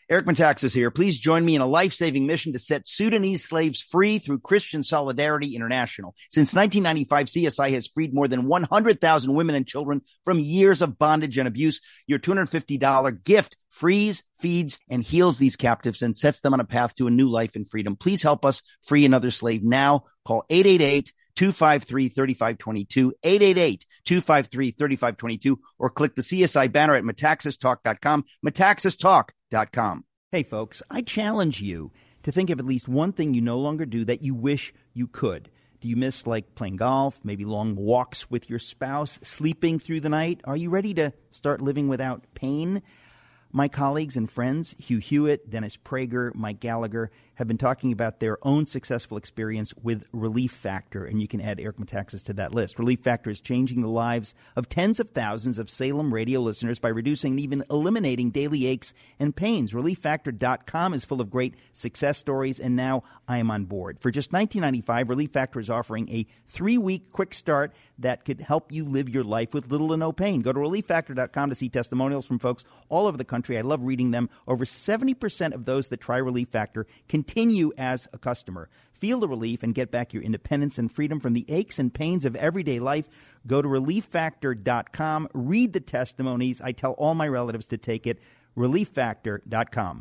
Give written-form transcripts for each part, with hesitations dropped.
Eric Metaxas here. Please join me in a life-saving mission to set Sudanese slaves free through Christian Solidarity International. Since 1995, CSI has freed more than 100,000 women and children from years of bondage and abuse. Your $250 gift frees, feeds, and heals these captives and sets them on a path to a new life in freedom. Please help us free another slave now. Call 888-253-3522, 888-253-3522, or click the CSI banner at metaxastalk.com, metaxastalk.com. Hey, folks, I challenge you to think of at least one thing you no longer do that you wish you could. Do you miss, like, playing golf, maybe long walks with your spouse, sleeping through the night? Are you ready to start living without pain? My colleagues and friends, Hugh Hewitt, Dennis Prager, Mike Gallagher, have been talking about their own successful experience with Relief Factor, and you can add Eric Metaxas to that list. Relief Factor is changing the lives of tens of thousands of Salem radio listeners by reducing and even eliminating daily aches and pains. ReliefFactor.com is full of great success stories, and now I am on board. For just $19.95, Relief Factor is offering a 3-week quick start that could help you live your life with little to no pain. Go to ReliefFactor.com to see testimonials from folks all over the country. I love reading them. Over 70% of those that try Relief Factor continue as a customer. Feel the relief and get back your independence and freedom from the aches and pains of everyday life. Go to ReliefFactor.com. Read the testimonies. I tell all my relatives to take it. ReliefFactor.com.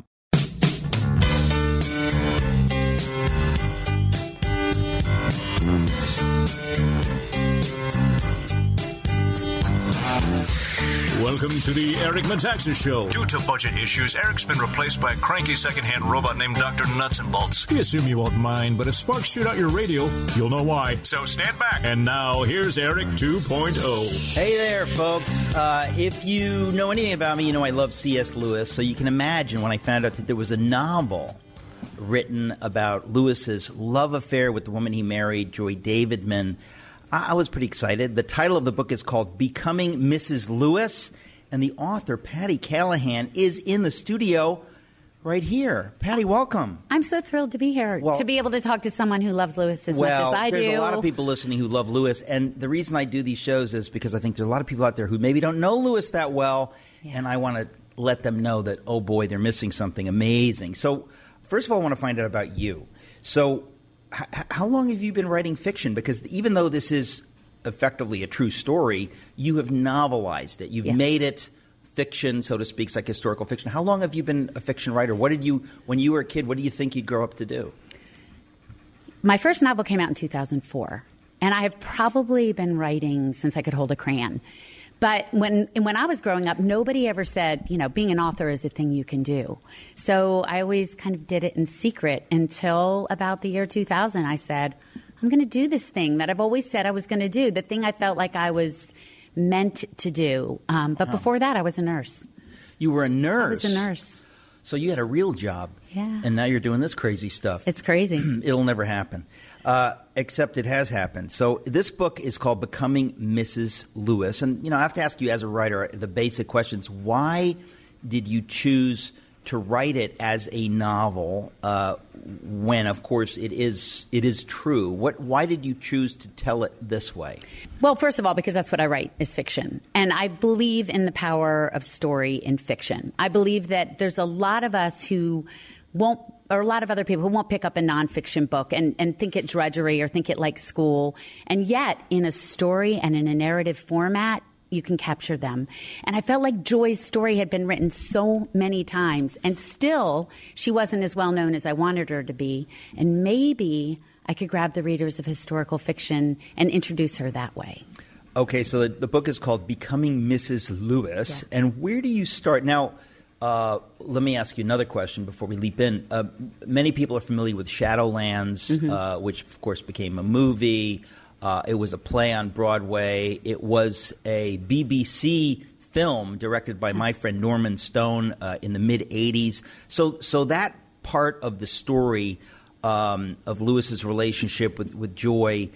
Welcome to the Eric Metaxas Show. Due to budget issues, Eric's been replaced by a cranky second-hand robot named Dr. Nuts and Bolts. We assume you won't mind, but if sparks shoot out your radio, you'll know why. So stand back. And now, here's Eric 2.0. Hey there, folks. If you know anything about me, you know I love C.S. Lewis. So you can imagine when I found out that there was a novel written about Lewis's love affair with the woman he married, Joy Davidman, I was pretty excited. The title of the book is called Becoming Mrs. Lewis, and the author, Patty Callahan, is in the studio right here. Patty, welcome. I'm so thrilled to be here, to be able to talk to someone who loves Lewis as much as I do. There's a lot of people listening who love Lewis, and the reason I do these shows is because I think there are a lot of people out there who maybe don't know Lewis that well, and I want to let them know that, oh boy, they're missing something amazing. So, first of all, I want to find out about you. So, how long have you been writing fiction? Because even though this is effectively a true story, you have novelized it. You've made it fiction, so to speak, like historical fiction. How long have you been a fiction writer? What did you, when you were a kid, what do you think you'd grow up to do? My first novel came out in 2004, and I have probably been writing since I could hold a crayon. But when I was growing up, nobody ever said, you know, being an author is a thing you can do. So I always kind of did it in secret until about the year 2000. I said, I'm going to do this thing that I've always said I was going to do, the thing I felt like I was meant to do. But before that, I was a nurse. You were a nurse? I was a nurse. So you had a real job. Yeah. And now you're doing this crazy stuff. It's crazy. It'll never happen. Except it has happened. So this book is called Becoming Mrs. Lewis. And, you know, I have to ask you as a writer the basic questions. Why did you choose to write it as a novel when, of course, it is true? Why did you choose to tell it this way? Well, first of all, because that's what I write is fiction. And I believe in the power of story in fiction. I believe that there's a lot of us who won't, or a lot of other people who won't pick up a nonfiction book and think it drudgery or think it like school. And yet, in a story and in a narrative format, you can capture them. And I felt like Joy's story had been written so many times, and still she wasn't as well known as I wanted her to be. And maybe I could grab the readers of historical fiction and introduce her that way. Okay, so the book is called Becoming Mrs. Lewis. Yeah. And where do you start? Now, let me ask you another question before we leap in. Many people are familiar with Shadowlands, which, of course, became a movie. It was a play on Broadway. It was a BBC film directed by my friend Norman Stone in the mid-'80s. So that part of the story of Lewis's relationship with Joy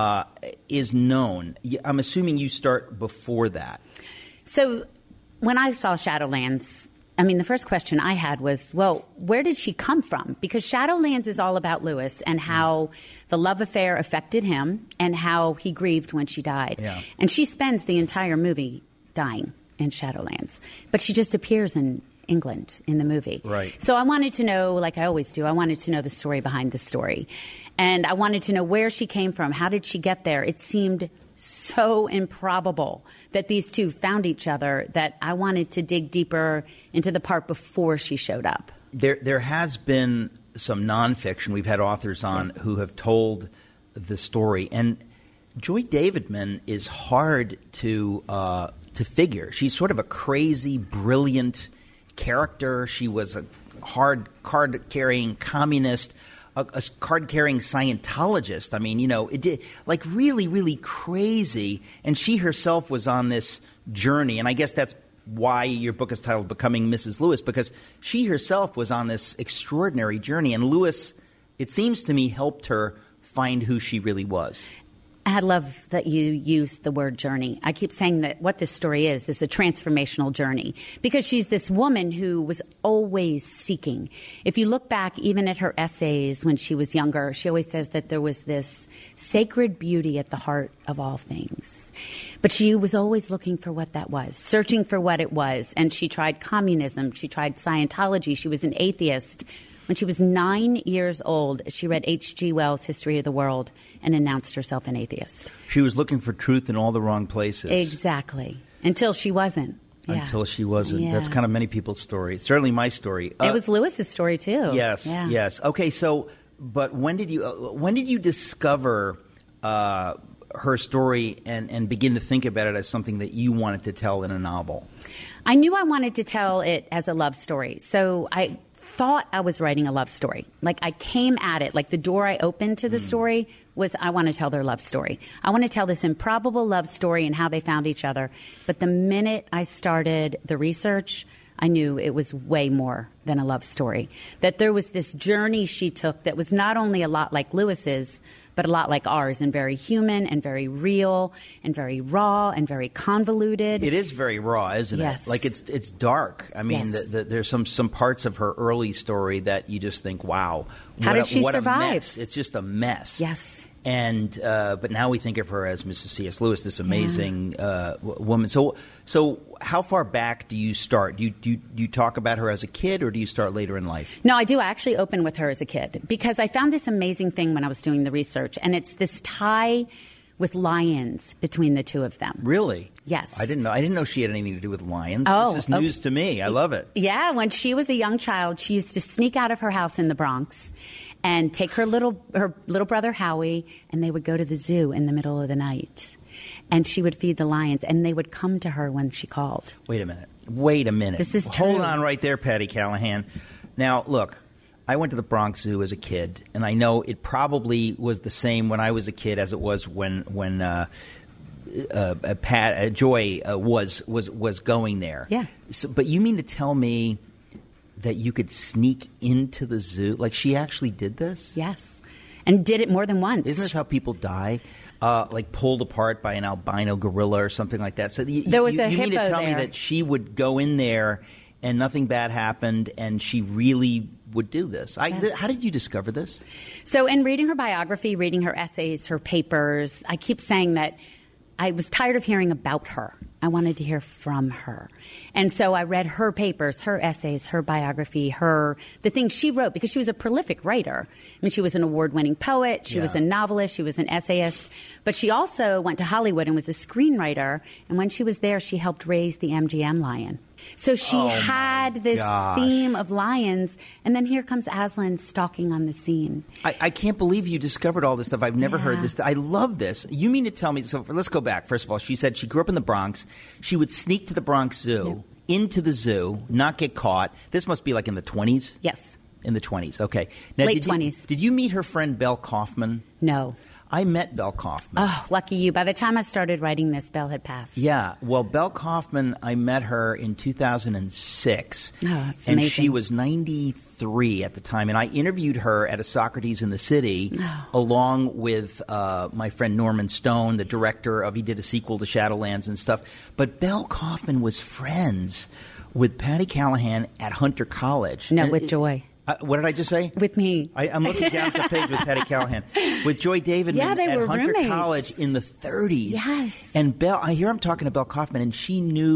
is known. I'm assuming you start before that. So when I saw Shadowlands, I mean, the first question I had was, well, where did she come from? Because Shadowlands is all about Lewis and how the love affair affected him and how he grieved when she died. Yeah. And she spends the entire movie dying in Shadowlands. But she just appears in England in the movie. Right. So I wanted to know, like I always do, I wanted to know the story behind the story. And I wanted to know where she came from. How did she get there? It seemed so improbable that these two found each other that I wanted to dig deeper into the part before she showed up. There has been some nonfiction. We've had authors on who have told the story. And Joy Davidman is hard to figure. She's sort of a crazy, brilliant character. She was a hard card-carrying communist, a card-carrying Scientologist. I mean, like really, really crazy. And she herself was on this journey. And I guess that's why your book is titled Becoming Mrs. Lewis, because she herself was on this extraordinary journey. And Lewis, it seems to me, helped her find who she really was. I love that you used the word journey. I keep saying that what this story is a transformational journey, because she's this woman who was always seeking. If you look back even at her essays when she was younger, she always says that there was this sacred beauty at the heart of all things. But she was always looking for what that was, searching for what it was. And she tried communism. She tried Scientology. She was an atheist. When she was 9 years old, she read H.G. Wells' History of the World and announced herself an atheist. She was looking for truth in all the wrong places. Exactly. Until she wasn't. Yeah. Until she wasn't. Yeah. That's kind of many people's story. Certainly my story. It was Lewis's story, too. Yes, yeah. yes. Okay, so, but when did you discover her story and begin to think about it as something that you wanted to tell in a novel? I knew I wanted to tell it as a love story. So I thought I was writing a love story. Like I came at it, like the door I opened to the story was, I want to tell their love story. I want to tell this improbable love story and how they found each other. But the minute I started the research, I knew it was way more than a love story. That there was this journey she took that was not only a lot like Lewis's, but a lot like ours, and very human and very real and very raw and very convoluted. It is very raw, isn't Yes. it? Like it's dark. I mean, Yes. there's some parts of her early story that you just think, wow. How did she what survive? A mess. It's just a mess. Yes. And but now we think of her as Mrs. C.S. Lewis, this amazing woman. So how far back do you start? Do you talk about her as a kid, or do you start later in life? No, I do. I actually open with her as a kid because I found this amazing thing when I was doing the research, and it's this tie with lions between the two of them. Really? Yes. I didn't know she had anything to do with lions. Oh, This is news to me. I love it. Yeah, when she was a young child, she used to sneak out of her house in the Bronx and take her little brother Howie, and they would go to the zoo in the middle of the night. And she would feed the lions, and they would come to her when she called. Wait a minute. This is true. Hold on right there, Patty Callahan. Now, look, I went to the Bronx Zoo as a kid, and I know it probably was the same when I was a kid as it was when Joy was going there. Yeah. So, but you mean to tell me that you could sneak into the zoo? Like she actually did this? Yes. And did it more than once. Isn't this how people die? Like pulled apart by an albino gorilla or something like that. So there was a you mean to hippo tell me there. that she would go in there and nothing bad happened, and she really would do this? Yes. How did you discover this? So in reading her biography, reading her essays, her papers, I keep saying that I was tired of hearing about her. I wanted to hear from her. And so I read her papers, her essays, her biography, the things she wrote, because she was a prolific writer. I mean, she was an award-winning poet. She was a novelist. She was an essayist. But she also went to Hollywood and was a screenwriter. And when she was there, she helped raise the MGM lion. So she had this theme of lions, and then here comes Aslan stalking on the scene. I can't believe you discovered all this stuff. I've never heard this. I love this. You mean to tell me, so let's go back. First of all, she said she grew up in the Bronx. She would sneak to the Bronx Zoo, into the zoo, not get caught. This must be like in the 20s? Yes. In the 20s, okay. Now, Late 20s. Did you meet her friend Belle Kaufman? No. I met Belle Kaufman. Oh, lucky you. By the time I started writing this, Belle had passed. Yeah. Well, Belle Kaufman, I met her in 2006. Oh, that's and amazing. she was 93 at the time. And I interviewed her at a Socrates in the City along with my friend Norman Stone, the director of, he did a sequel to Shadowlands and stuff. But Belle Kaufman was friends with Patty Callahan at Hunter College. No, And with Joy. What did I just say? With me. I'm looking down at the page with Patty Callahan. With Joy Davidman Yeah, they at were Hunter roommates. College in the 30s. Yes. And Belle, I hear I'm talking to Belle Kaufman, and she knew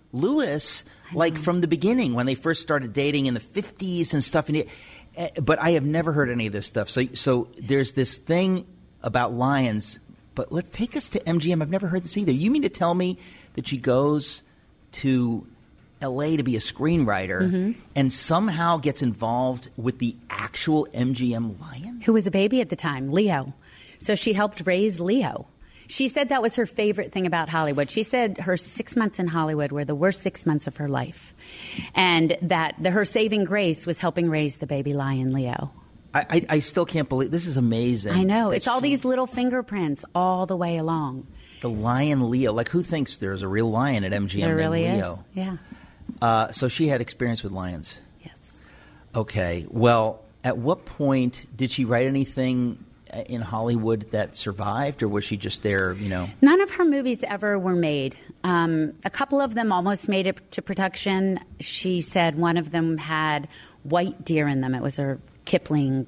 Lewis, like from the beginning when they first started dating in the 50s and stuff. But I have never heard any of this stuff. So there's this thing about lions. But let's take us to MGM. I've never heard this either. You mean to tell me that she goes to L.A. to be a screenwriter and somehow gets involved with the actual MGM lion? Who was a baby at the time, Leo. So she helped raise Leo. She said that was her favorite thing about Hollywood. She said her 6 months in Hollywood were the worst 6 months of her life. And that her saving grace was helping raise the baby lion, Leo. I still can't believe this is amazing. I know. It's all these little fingerprints all the way along. The lion Leo. Like, who thinks there's a real lion at MGM there really named Leo? Is. Yeah. So she had experience with lions. Yes. Okay. Well, at what point did she write anything in Hollywood that survived, or was she just there, None of her movies ever were made. A couple of them almost made it to production. She said one of them had white deer in them. It was her Kipling,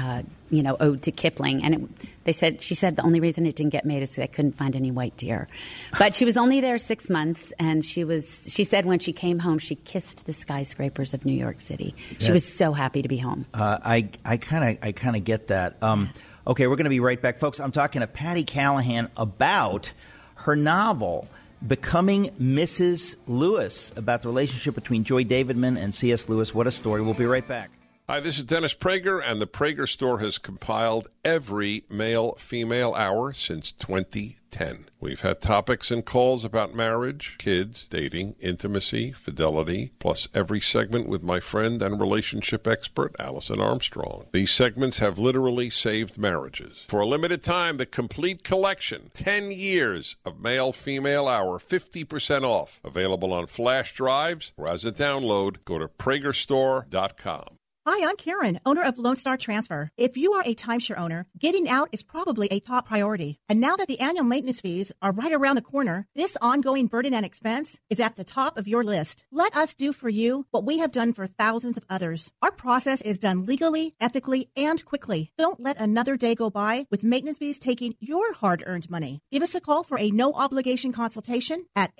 ode to Kipling. And she said the only reason it didn't get made is they couldn't find any white deer. But she was only there 6 months, and she said when she came home, she kissed the skyscrapers of New York City. She was so happy to be home. I kind of get that. Okay, we're going to be right back, folks. I'm talking to Patti Callahan about her novel, Becoming Mrs. Lewis, about the relationship between Joy Davidman and C.S. Lewis. What a story. We'll be right back. Hi, this is Dennis Prager, and the Prager Store has compiled every male-female hour since 2010. We've had topics and calls about marriage, kids, dating, intimacy, fidelity, plus every segment with my friend and relationship expert, Allison Armstrong. These segments have literally saved marriages. For a limited time, the complete collection, 10 years of male-female hour, 50% off. Available on flash drives or as a download. Go to PragerStore.com. Hi, I'm Karen, owner of Lone Star Transfer. If you are a timeshare owner, getting out is probably a top priority. And now that the annual maintenance fees are right around the corner, this ongoing burden and expense is at the top of your list. Let us do for you what we have done for thousands of others. Our process is done legally, ethically, and quickly. Don't let another day go by with maintenance fees taking your hard-earned money. Give us a call for a no-obligation consultation at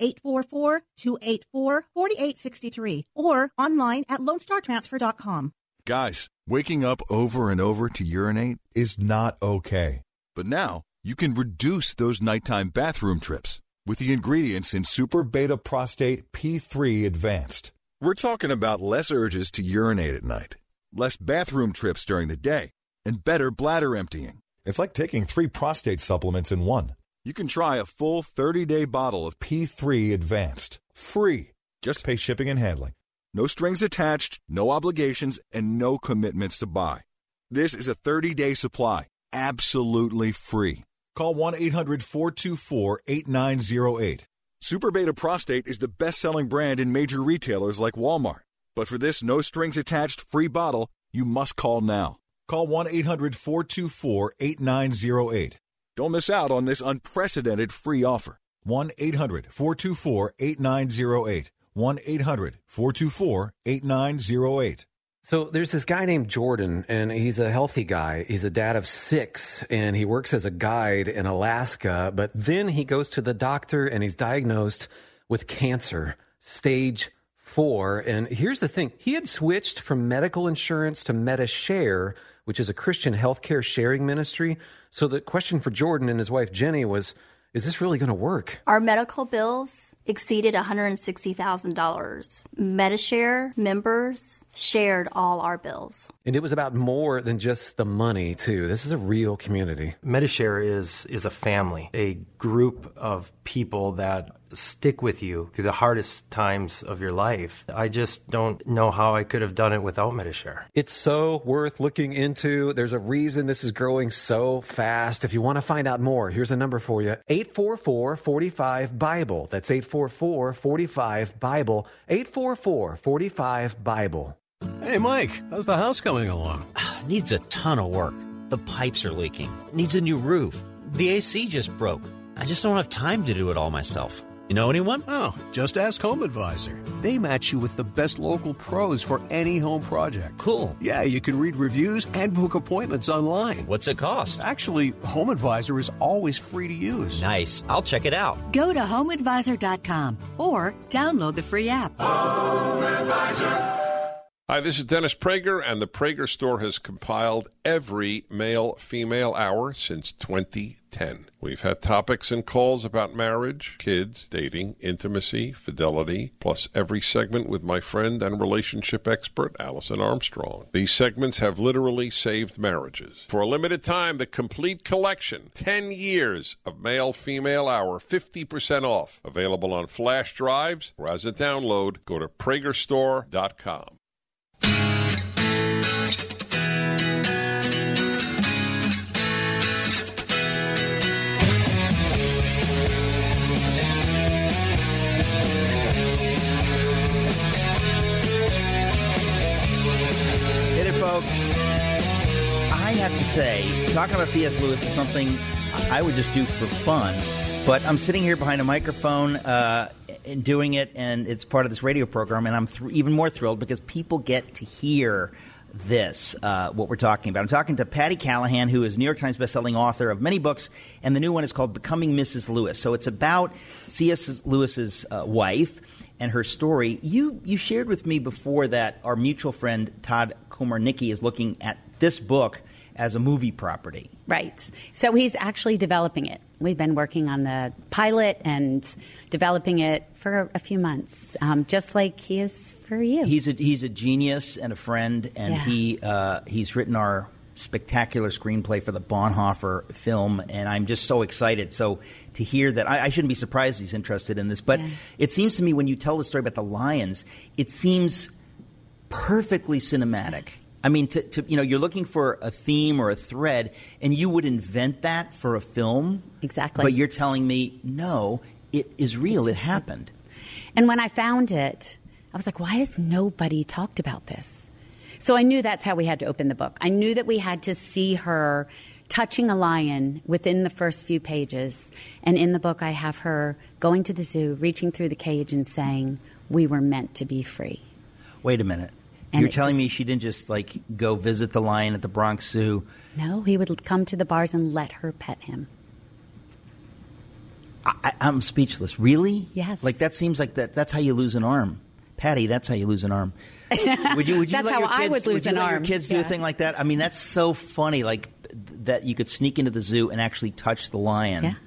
844-284-4863 or online at LoneStarTransfer.com. Guys, waking up over and over to urinate is not okay. But now, you can reduce those nighttime bathroom trips with the ingredients in Super Beta Prostate P3 Advanced. We're talking about less urges to urinate at night, less bathroom trips during the day, and better bladder emptying. It's like taking 3 prostate supplements in one. You can try a full 30-day bottle of P3 Advanced, free. Just pay shipping and handling. No strings attached, no obligations, and no commitments to buy. This is a 30-day supply, absolutely free. Call 1-800-424-8908. Super Beta Prostate is the best-selling brand in major retailers like Walmart. But for this no-strings-attached free bottle, you must call now. Call 1-800-424-8908. Don't miss out on this unprecedented free offer. 1-800-424-8908. 1-800-424-8908. So there's this guy named Jordan, and he's a healthy guy. He's a dad of 6, and he works as a guide in Alaska. But then he goes to the doctor, and he's diagnosed with cancer, stage 4. And here's the thing. He had switched from medical insurance to MediShare, which is a Christian healthcare sharing ministry. So the question for Jordan and his wife, Jenny, was, is this really going to work? Our medical bills exceeded $160,000. MediShare members shared all our bills. And it was about more than just the money, too. This is a real community. MediShare is a family, a group of people that stick with you through the hardest times of your life. I just don't know how I could have done it without MediShare. It's so worth looking into. There's a reason this is growing so fast. If you want to find out more, here's a number for you. 844-45-BIBLE. That's 844-45-BIBLE. 844-45-BIBLE. Hey, Mike, how's the house coming along? Needs a ton of work. The pipes are leaking. Needs a new roof. The AC just broke. I just don't have time to do it all myself. You know anyone? Oh, just ask Home Advisor. They match you with the best local pros for any home project. Cool. Yeah, you can read reviews and book appointments online. What's it cost? Actually, Home Advisor is always free to use. Nice. I'll check it out. Go to HomeAdvisor.com or download the free app. Home Advisor. Hi, this is Dennis Prager, and the Prager Store has compiled every male-female hour since 2010. We've had topics and calls about marriage, kids, dating, intimacy, fidelity, plus every segment with my friend and relationship expert, Allison Armstrong. These segments have literally saved marriages. For a limited time, the complete collection, 10 years of male-female hour, 50% off. Available on flash drives or as a download. Go to PragerStore.com. Folks, I have to say, talking about C.S. Lewis is something I would just do for fun, but I'm sitting here behind a microphone and doing it, and it's part of this radio program, and I'm even more thrilled because people get to hear this, what we're talking about. I'm talking to Patti Callahan, who is New York Times bestselling author of many books, and the new one is called Becoming Mrs. Lewis. So it's about C.S. Lewis's wife and her story. You shared with me before that our mutual friend Todd Komarnicki is looking at this book as a movie property. Right. So he's actually developing it. We've been working on the pilot and developing it for a few months, just like he is for you. He's a genius and a friend, and he's written our spectacular screenplay for the Bonhoeffer film, and I'm just so excited. So to hear that, I shouldn't be surprised he's interested in this, but it seems to me when you tell the story about the lions, it seems perfectly cinematic. I mean, you're looking for a theme or a thread, and you would invent that for a film. Exactly. But you're telling me, no, it is real. It happened. And when I found it, I was like, why has nobody talked about this? So I knew that's how we had to open the book. I knew that we had to see her touching a lion within the first few pages. And in the book, I have her going to the zoo, reaching through the cage and saying, we were meant to be free. Wait a minute. And you're telling me she didn't just, go visit the lion at the Bronx Zoo? No, he would come to the bars and let her pet him. I'm speechless. Really? Yes. That seems like that's how you lose an arm. Patty, that's how you lose an arm. Would you that's how I would lose an arm. Would you let your kids do a thing like that? I mean, that's so funny, that you could sneak into the zoo and actually touch the lion. Yeah.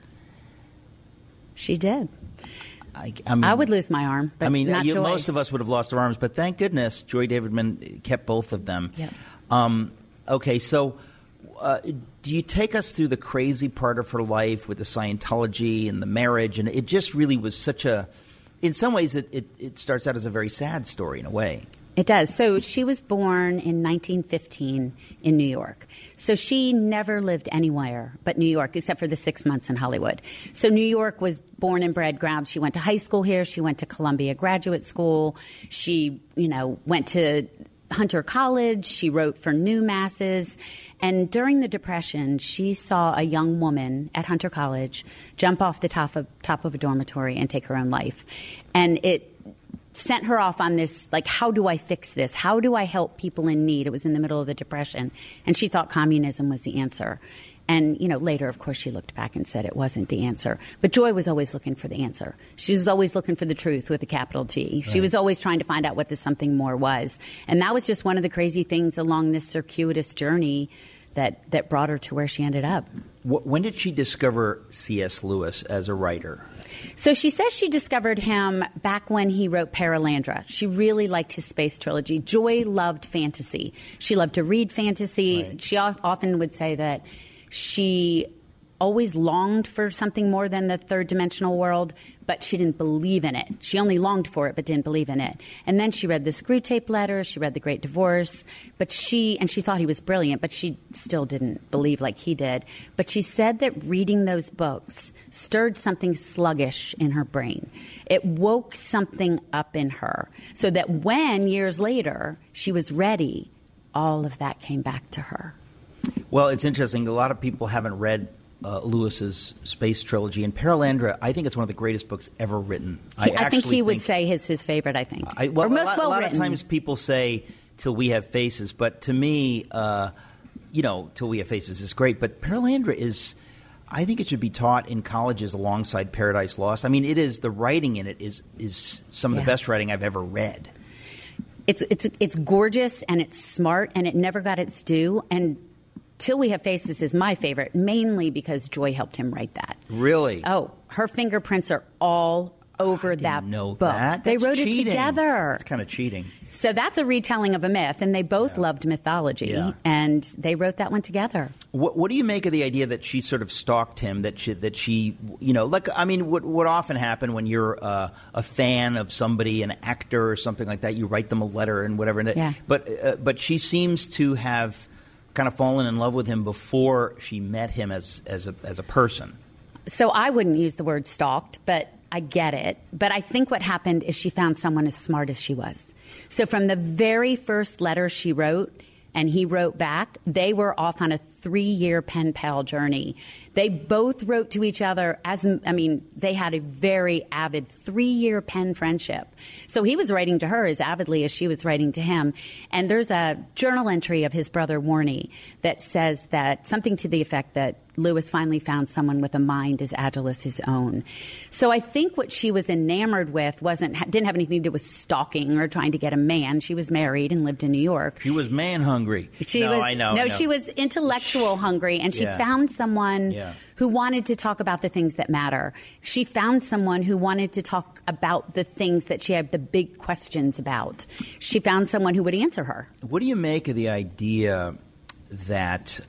She did. I mean, I would lose my arm, but not Joy. Most of us would have lost our arms, but thank goodness Joy Davidman kept both of them. Yep. Okay, so do you take us through the crazy part of her life with the Scientology and the marriage? And it just really was such a – in some ways it starts out as a very sad story in a way. It does. So she was born in 1915 in New York. So she never lived anywhere but New York, except for the 6 months in Hollywood. So New York was born and bred ground. She went to high school here. She went to Columbia Graduate School. She, went to Hunter College. She wrote for New Masses. And during the Depression, she saw a young woman at Hunter College jump off the top of a dormitory and take her own life. And it sent her off on this, how do I fix this? How do I help people in need? It was in the middle of the Depression. And she thought communism was the answer. And, later, of course, she looked back and said it wasn't the answer. But Joy was always looking for the answer. She was always looking for the truth with a capital T. Right. She was always trying to find out what the something more was. And that was just one of the crazy things along this circuitous journey that brought her to where she ended up. When did she discover C.S. Lewis as a writer? So she says she discovered him back when he wrote Perelandra. She really liked his space trilogy. Joy loved fantasy. She loved to read fantasy. Right. She often would say that she always longed for something more than the third dimensional world, but she didn't believe in it. She only longed for it, but didn't believe in it. And then she read the Screwtape Letters, she read The Great Divorce, but she thought he was brilliant, but she still didn't believe like he did. But she said that reading those books stirred something sluggish in her brain. It woke something up in her, so that when, years later, she was ready, all of that came back to her. Well, it's interesting. A lot of people haven't read Lewis's space trilogy. And Perelandra, I think it's one of the greatest books ever written. I think he would say it's his favorite, I think. A lot of times people say Till We Have Faces, but to me, Till We Have Faces is great. But Perelandra is, I think it should be taught in colleges alongside Paradise Lost. I mean, the writing in it is some of the best writing I've ever read. It's gorgeous and it's smart and it never got its due. And Till We Have Faces is my favorite, mainly because Joy helped him write that. Really? Oh, her fingerprints are all over that book. They wrote it together. It's kind of cheating. So that's a retelling of a myth, and they both loved mythology, and they wrote that one together. What do you make of the idea that she sort of stalked him? That she what often happen when you're a fan of somebody, an actor or something like that, you write them a letter and whatever. But she seems to have kind of fallen in love with him before she met him as a person. So I wouldn't use the word stalked, but I get it. But I think what happened is she found someone as smart as she was. So from the very first letter she wrote and he wrote back, they were off on a 3-year pen pal journey. They both wrote to each other they had a very avid 3-year pen friendship. So he was writing to her as avidly as she was writing to him. And there's a journal entry of his brother Warnie that says that something to the effect that Lewis finally found someone with a mind as agile as his own. So I think what she was enamored with didn't have anything to do with stalking or trying to get a man. She was married and lived in New York. She was man hungry. She was intellectual hungry, and she found someone who wanted to talk about the things that matter. She found someone who wanted to talk about the things that she had the big questions about. She found someone who would answer her. What do you make of the idea that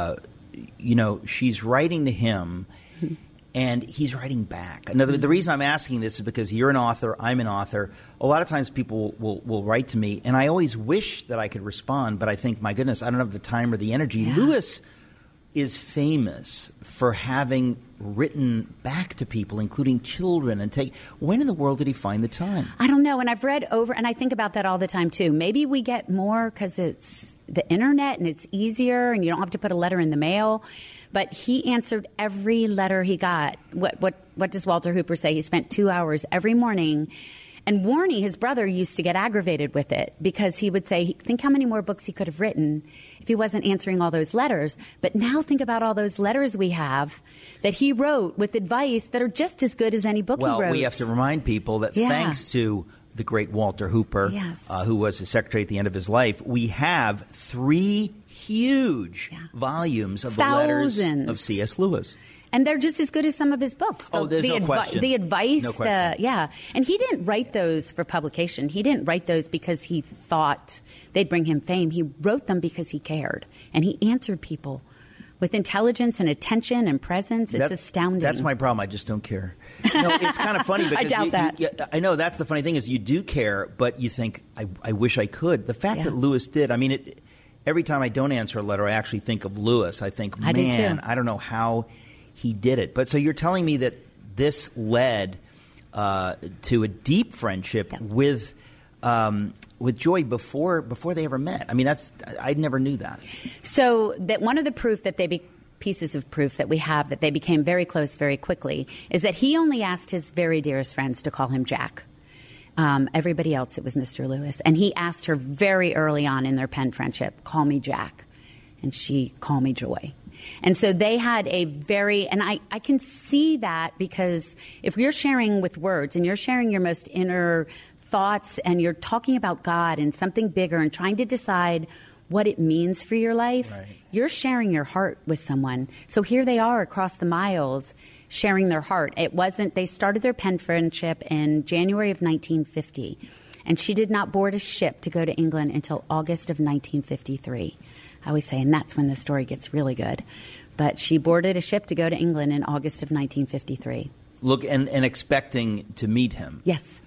she's writing to him and he's writing back? The reason I'm asking this is because you're an author, I'm an author. A lot of times people will write to me, and I always wish that I could respond, but I think, my goodness, I don't have the time or the energy. Yeah. Lewis is famous for having written back to people, including children, when in the world did he find the time? I don't know, and I've read over, and I think about that all the time too. Maybe we get more because it's the internet and it's easier and you don't have to put a letter in the mail. But he answered every letter he got. What does Walter Hooper say? He spent 2 hours every morning. And Warnie, his brother, used to get aggravated with it because he would say, think how many more books he could have written if he wasn't answering all those letters. But now think about all those letters we have that he wrote with advice that are just as good as any book he wrote. Well, we have to remind people that thanks to the great Walter Hooper, who was his secretary at the end of his life, we have 3 huge volumes of the letters of C.S. Lewis. And they're just as good as some of his books. There's no question. The advice, no question. And he didn't write those for publication. He didn't write those because he thought they'd bring him fame. He wrote them because he cared. And he answered people with intelligence and attention and presence. It's astounding. That's my problem. I just don't care. It's kind of funny because I doubt that. I know that's the funny thing is you do care, but you think, I wish I could. The fact that Lewis did, every time I don't answer a letter, I actually think of Lewis. I think, I do too. I don't know how he did it. But so you're telling me that this led to a deep friendship with Joy before they ever met. I never knew that. So that one of the pieces of proof that we have that they became very close very quickly is that he only asked his very dearest friends to call him Jack. Everybody else, it was Mr. Lewis. And he asked her very early on in their pen friendship, call me Jack. And she, call me Joy. And so they had and I can see that because if you're sharing with words and you're sharing your most inner thoughts and you're talking about God and something bigger and trying to decide what it means for your life, you're sharing your heart with someone. So here they are across the miles sharing their heart. They started their pen friendship in January of 1950. And she did not board a ship to go to England until August of 1953. I always say, and that's when the story gets really good. But she boarded a ship to go to England in August of 1953. Look, and expecting to meet him. Yes.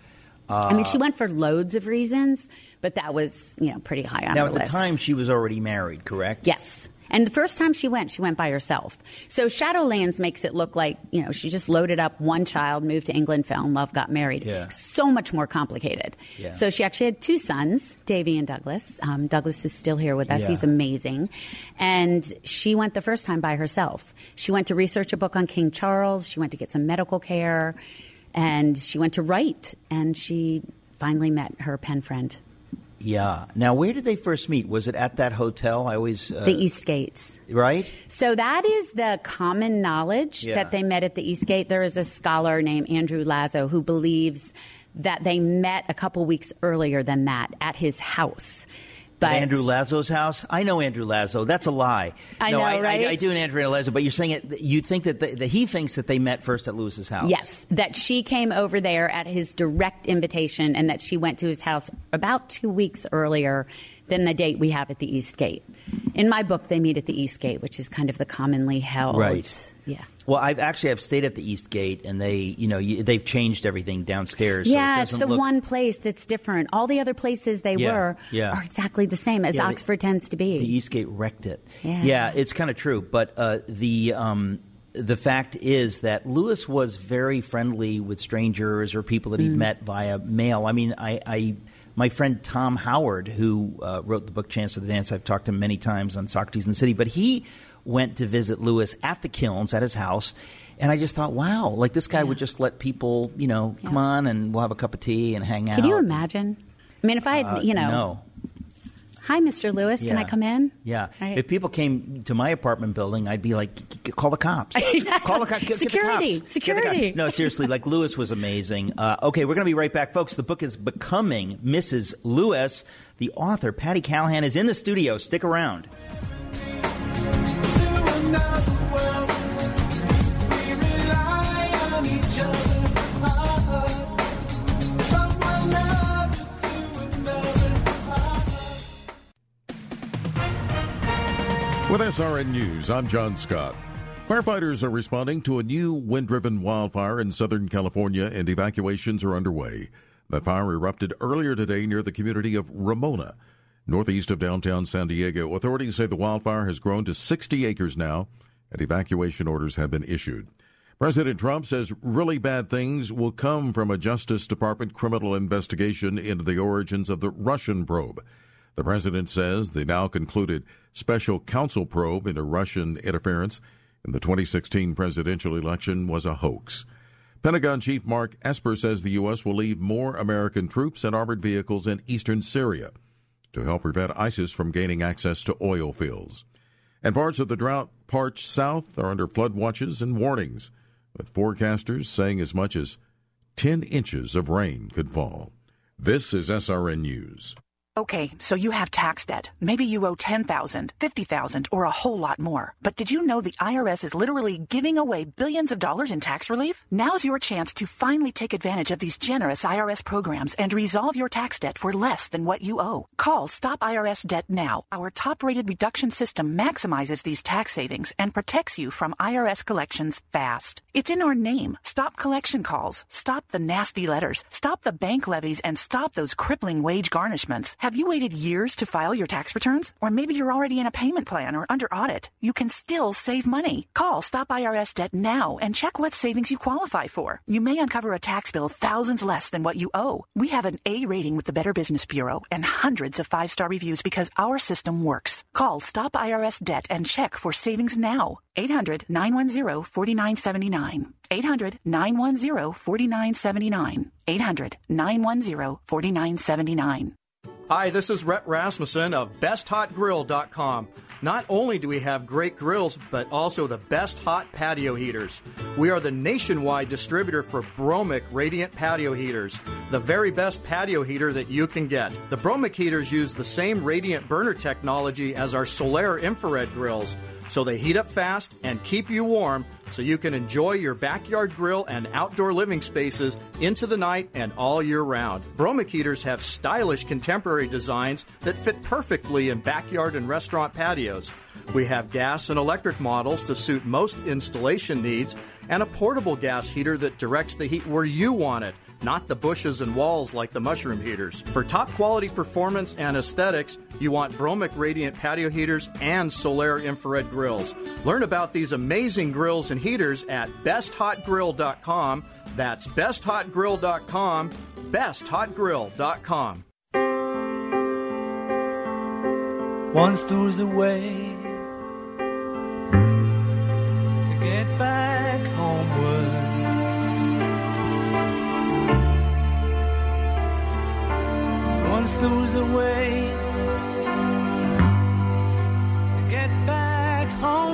I mean, she went for loads of reasons, but that was, pretty high on her list. Now, at the time, she was already married, correct? Yes. And the first time she went by herself. So Shadowlands makes it look like, she just loaded up one child, moved to England, fell in love, got married. Yeah. So much more complicated. Yeah. So she actually had 2 sons, Davy and Douglas. Douglas is still here with us. Yeah. He's amazing. And she went the first time by herself. She went to research a book on King Charles. She went to get some medical care. And she went to write. And she finally met her pen friend. Yeah. Now, where did they first meet? Was it at that hotel? I always... The Eastgates. Right? So that is the common knowledge that they met at the Eastgate. There is a scholar named Andrew Lazo who believes that they met a couple weeks earlier than that at his house. But Andrew Lazo's house? I know Andrew Lazo. That's a lie. I know, right? I do know Andrew Lazo, but you're saying it. You think that he thinks that they met first at Lewis's house? Yes, that she came over there at his direct invitation, and that she went to his house about 2 weeks earlier than the date we have at the Eastgate. In my book, they meet at the Eastgate, which is kind of the commonly held. Right. Yeah. Well, I've stayed at the Eastgate, and they've changed everything downstairs. Yeah, so it's the one place that's different. All the other places they were are exactly the same as Oxford tends to be. The Eastgate wrecked it. Yeah, it's kind of true. But the fact is that Lewis was very friendly with strangers or people that he'd met via mail. I mean, my friend Tom Howard, who wrote the book Chance of the Dance, I've talked to him many times on Socrates in the City, but he went to visit Lewis at the Kilns, at his house, and I just thought, wow, like this guy would just let people, come on and we'll have a cup of tea and hang out. Can you imagine? I mean, if I had, No. Hi, Mr. Lewis, can I come in? Yeah. Right. If people came to my apartment building, I'd be like, call the cops. Exactly. Call the cops. Security. Security. No, seriously, like Lewis was amazing. Okay, we're going to be right back, folks. The book is Becoming Mrs. Lewis. The author, Patty Callahan, is in the studio. Stick around. With SRN News, I'm John Scott. Firefighters are responding to a new wind-driven wildfire in Southern California, and evacuations are underway. The fire erupted earlier today near the community of Ramona, northeast of downtown San Diego. Authorities say the wildfire has grown to 60 acres now, and evacuation orders have been issued. President Trump says really bad things will come from a Justice Department criminal investigation into the origins of the Russian probe. The president says the now concluded special counsel probe into Russian interference in the 2016 presidential election was a hoax. Pentagon Chief Mark Esper says the U.S. will leave more American troops and armored vehicles in eastern Syria to help prevent ISIS from gaining access to oil fields. And parts of the drought-parched South are under flood watches and warnings, with forecasters saying as much as 10 inches of rain could fall. This is SRN News. Okay, so you have tax debt. Maybe you owe $10,000, $50,000, or a whole lot more. But did you know the IRS is literally giving away billions of dollars in tax relief? Now's your chance to finally take advantage of these generous IRS programs and resolve your tax debt for less than what you owe. Call Stop IRS Debt now. Our top-rated reduction system maximizes these tax savings and protects you from IRS collections fast. It's in our name. Stop collection calls. Stop the nasty letters. Stop the bank levies and stop those crippling wage garnishments. Have you waited years to file your tax returns? Or maybe you're already in a payment plan or under audit. You can still save money. Call Stop IRS Debt now and check what savings you qualify for. You may uncover a tax bill thousands less than what you owe. We have an A rating with the Better Business Bureau and hundreds of 5-star reviews because our system works. Call Stop IRS Debt and check for savings now. 800-910-4979. 800-910-4979. 800-910-4979. Hi, this is Rhett Rasmussen of BestHotGrill.com. Not only do we have great grills, but also the best hot patio heaters. We are the nationwide distributor for Bromic Radiant Patio Heaters, the very best patio heater that you can get. The Bromic heaters use the same radiant burner technology as our Solaire infrared grills, so they heat up fast and keep you warm so you can enjoy your backyard grill and outdoor living spaces into the night and all year round. Bromic heaters have stylish contemporary designs that fit perfectly in backyard and restaurant patios. We have gas and electric models to suit most installation needs, and a portable gas heater that directs the heat where you want it, not the bushes and walls like the mushroom heaters. For top quality performance and aesthetics, you want Bromic Radiant patio heaters and Solaire infrared grills. Learn about these amazing grills and heaters at besthotgrill.com. That's besthotgrill.com, besthotgrill.com. Once there was a way to get back homeward. Once there was a way to get back home.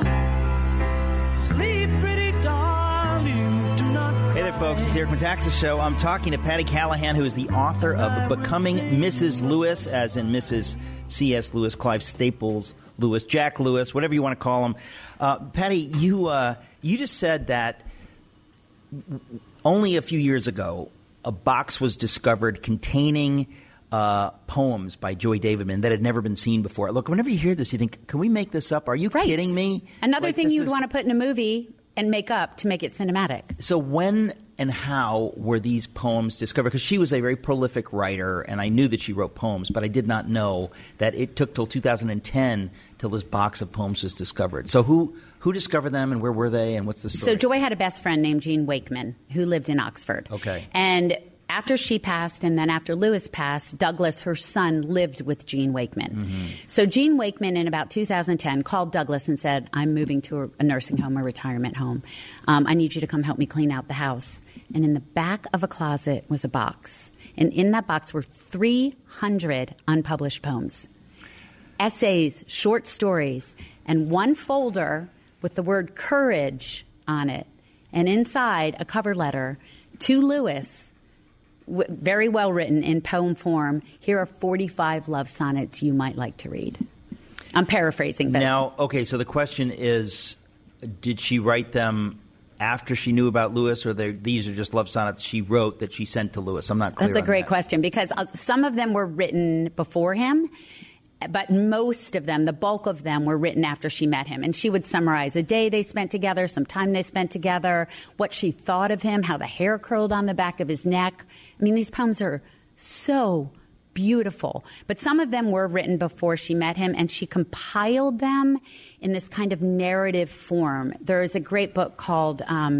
Sleep, pretty darling, do not cry. Hey there, folks. It's the Eric Metaxas Show. I'm talking to Patty Callahan, who is the author of Becoming Mrs. Lewis, as in Mrs. C.S. Lewis, Clive Staples Lewis, Jack Lewis, whatever you want to call him. Patty, you just said that only a few years ago, a box was discovered containing poems by Joy Davidman that had never been seen before. Look, whenever you hear this, you think, can we make this up? Are you kidding me? Another thing you'd want to put in a movie and make up to make it cinematic. So when and how were these poems discovered? Because she was a very prolific writer, and I knew that she wrote poems, but I did not know that it took till 2010 till this box of poems was discovered. So who discovered them, and where were they, and what's the story? So Joy had a best friend named Jean Wakeman who lived in Oxford. Okay. And after she passed, and then after Lewis passed, Douglas, her son, lived with Jean Wakeman. Mm-hmm. So Jean Wakeman, in about 2010, called Douglas and said, I'm moving to a nursing home, a retirement home. I need you to come help me clean out the house. And in the back of a closet was a box. And in that box were 300 unpublished poems, essays, short stories, and one folder with the word courage on it. And inside, a cover letter to Lewis, very well written in poem form. Here are 45 love sonnets you might like to read. I'm paraphrasing. But now, okay, so the question is, did she write them after she knew about Lewis, or these are just love sonnets she wrote that she sent to Lewis? I'm not clear. That's a great question, because some of them were written before him, but most of them, the bulk of them, were written after she met him. And she would summarize a day they spent together, some time they spent together, what she thought of him, how the hair curled on the back of his neck. I mean, these poems are so beautiful. But some of them were written before she met him, and she compiled them in this kind of narrative form. There is a great book called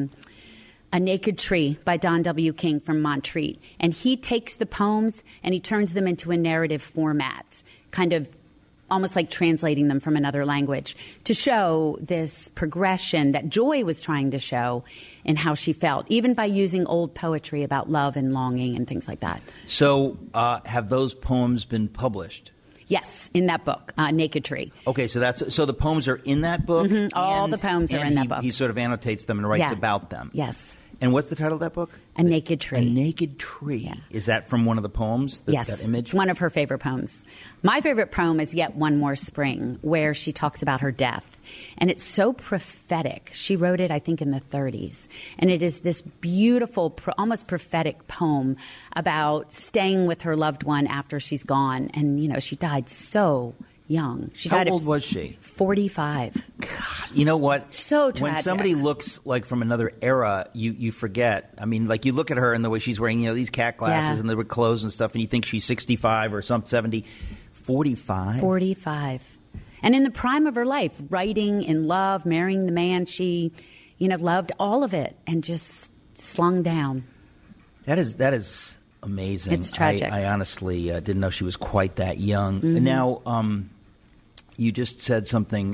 A Naked Tree by Don W. King from Montreat. And he takes the poems and he turns them into a narrative format, kind of almost like translating them from another language, to show this progression that Joy was trying to show in how she felt, even by using old poetry about love and longing and things like that. So have those poems been published? Yes, in that book, Naked Tree. Okay, so the poems are in that book? Mm-hmm. All the poems are in that book. He sort of annotates them and writes about them. Yes. And what's the title of that book? A Naked Tree. A Naked Tree. Yeah. Is that from one of the poems? Yes, that image? It's one of her favorite poems. My favorite poem is Yet One More Spring, where she talks about her death. And it's so prophetic. She wrote it, I think, in the 30s. And it is this beautiful, almost prophetic poem about staying with her loved one after she's gone. And, you know, she died so young. How old was she? 45. God, you know what? So tragic. When somebody looks like from another era, you forget. I mean, like you look at her and the way she's wearing, these cat glasses and the clothes and stuff, and you think she's 65 or some 70. 45? 45. And in the prime of her life, writing in love, marrying the man she, loved, all of it, and just slung down. That is amazing. It's tragic. I honestly didn't know she was quite that young. Mm-hmm. Now, you just said something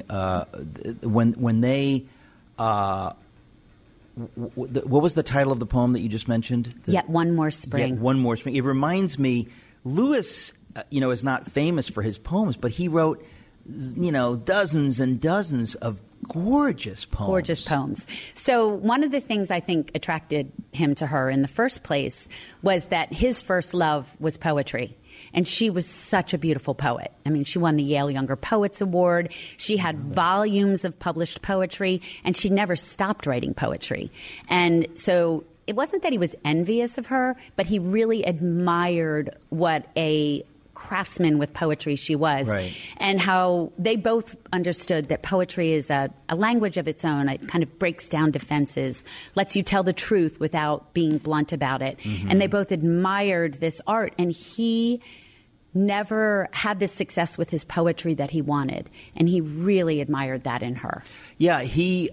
when they. What was the title of the poem that you just mentioned? Yet One More Spring. Yet One More Spring. It reminds me, Lewis, is not famous for his poems, but he wrote, dozens and dozens of gorgeous poems. Gorgeous poems. So one of the things I think attracted him to her in the first place was that his first love was poetry. And she was such a beautiful poet. I mean, she won the Yale Younger Poets Award. She had volumes of published poetry, and she never stopped writing poetry. And so it wasn't that he was envious of her, but he really admired what a craftsman with poetry she was. Right. And how they both understood that poetry is a language of its own. It kind of breaks down defenses, lets you tell the truth without being blunt about it. Mm-hmm. And they both admired this art. And he never had the success with his poetry that he wanted. And he really admired that in her. Yeah,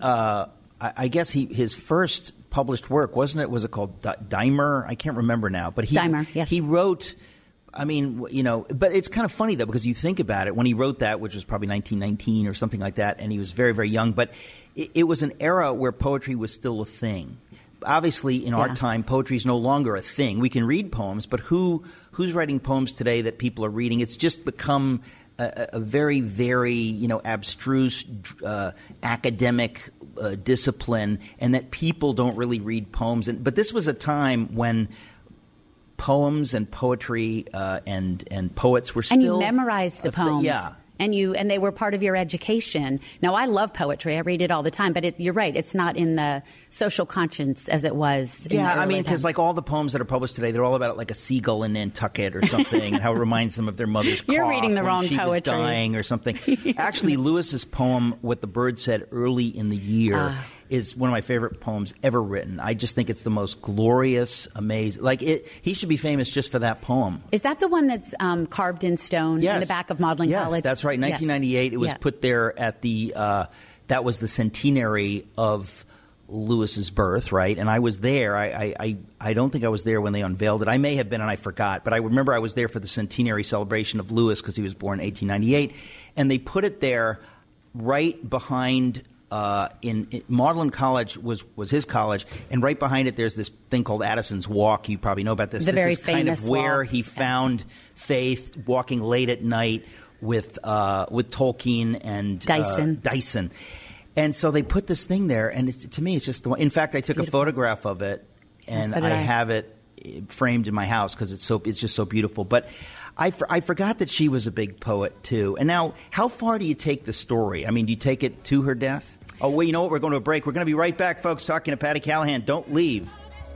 I guess his first published work, wasn't it? Was it called Dimer? I can't remember now. But Dimer, yes. He wrote, I mean, but it's kind of funny, though, because you think about it. When he wrote that, which was probably 1919 or something like that, and he was very, very young, but it was an era where poetry was still a thing. Obviously, in our time, poetry is no longer a thing. We can read poems, but who's writing poems today that people are reading? It's just become a very, very, abstruse academic discipline, and that people don't really read poems. But this was a time when poems and poetry and poets were still... And you memorized the poems. Yeah. And they were part of your education. Now, I love poetry. I read it all the time. But you're right. It's not in the social conscience as it was. Yeah, I mean, because like all the poems that are published today, they're all about like a seagull in Nantucket or something, how it reminds them of their mother's cough. You're reading the wrong she poetry. Was dying or something. Actually, Lewis's poem, What the Bird Said Early in the Year, is one of my favorite poems ever written. I just think it's the most glorious, amazing. He should be famous just for that poem. Is that the one that's carved in stone in the back of Magdalen College? Yes, that's right. 1998, it was put there at the that was the centenary of Lewis's birth, right? And I was there. I don't think I was there when they unveiled it. I may have been, and I forgot. But I remember I was there for the centenary celebration of Lewis because he was born in 1898. And they put it there right behind... in Magdalen College was his college, and right behind it there's this thing called Addison's Walk. You probably know about this. The very is kind of famous where walk. he found faith, walking late at night with Tolkien and Dyson. And so they put this thing there, and to me it's just the one. In fact, I took a photograph of it, and I have it framed in my house because it's just so beautiful. But I forgot that she was a big poet too. And now, how far do you take the story? I mean, do you take it to her death? Oh, well, you know what? We're going to a break. We're going to be right back, folks, talking to Patty Callahan. Don't leave.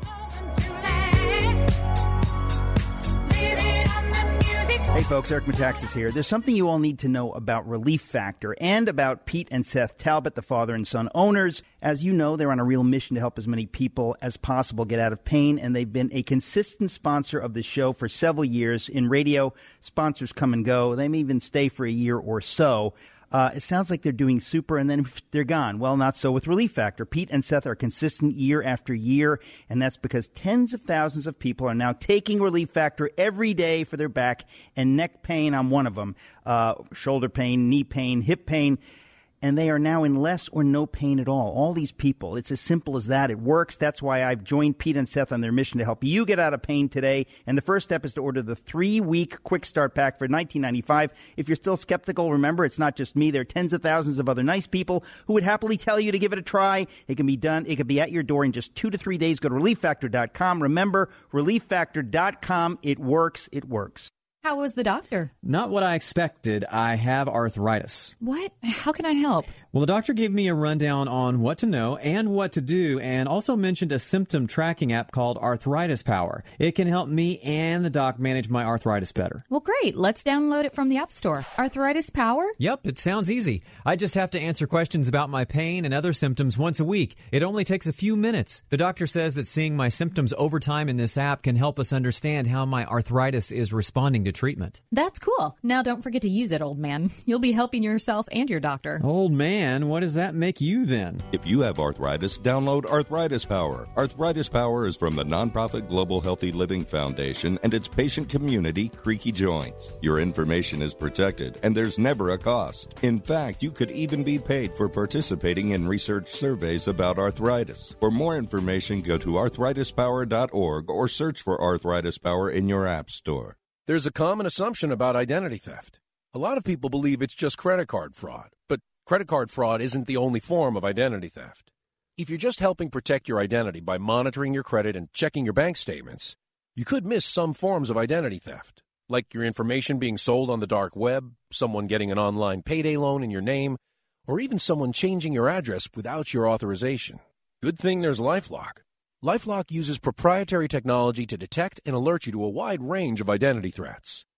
Hey, folks, Eric Metaxas here. There's something you all need to know about Relief Factor and about Pete and Seth Talbot, the father and son owners. As you know, they're on a real mission to help as many people as possible get out of pain, and they've been a consistent sponsor of the show for several years. In radio, sponsors come and go. They may even stay for a year or so. It sounds like they're doing super, and then they're gone. Well, not so with Relief Factor. Pete and Seth are consistent year after year, and that's because tens of thousands of people are now taking Relief Factor every day for their back and neck pain. I'm one of them. Shoulder pain, knee pain, hip pain. And they are now in less or no pain at all. All these people, it's as simple as that. It works. That's why I've joined Pete and Seth on their mission to help you get out of pain today. And the first step is to order the 3-week Quick Start Pack for $19.95. If you're still skeptical, remember, it's not just me. There are tens of thousands of other nice people who would happily tell you to give it a try. It can be done. It could be at your door in just 2 to 3 days. Go to ReliefFactor.com. Remember, ReliefFactor.com. It works. It works. How was the doctor? Not what I expected. I have arthritis. What? How can I help? Well, the doctor gave me a rundown on what to know and what to do, and also mentioned a symptom tracking app called Arthritis Power. It can help me and the doc manage my arthritis better. Well, great. Let's download it from the App Store. Arthritis Power? Yep, it sounds easy. I just have to answer questions about my pain and other symptoms once a week. It only takes a few minutes. The doctor says that seeing my symptoms over time in this app can help us understand how my arthritis is responding to treatment. That's cool. Now don't forget to use it, old man. You'll be helping yourself and your doctor. Old man? What does that make you then? If you have arthritis, download Arthritis Power. Arthritis Power is from the nonprofit Global Healthy Living Foundation and its patient community, Creaky Joints. Your information is protected, and there's never a cost. In fact, you could even be paid for participating in research surveys about arthritis. For more information, go to arthritispower.org or search for Arthritis Power in your app store. There's a common assumption about identity theft. A lot of people believe it's just credit card fraud, but credit card fraud isn't the only form of identity theft. If you're just helping protect your identity by monitoring your credit and checking your bank statements, you could miss some forms of identity theft, like your information being sold on the dark web, someone getting an online payday loan in your name, or even someone changing your address without your authorization. Good thing there's LifeLock. LifeLock uses proprietary technology to detect and alert you to a wide range of identity threats.